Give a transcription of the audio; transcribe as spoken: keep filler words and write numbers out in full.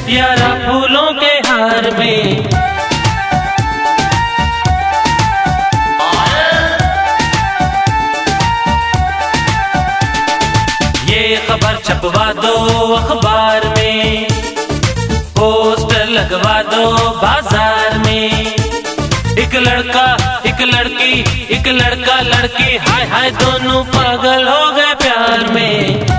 यारा फूलों के हार में। ये खबर छपवा दो अखबार में, पोस्टर लगवा दो बाजार में। एक लड़का एक लड़की, एक लड़का लड़की, हाय हाय दोनों पागल हो गए प्यार में।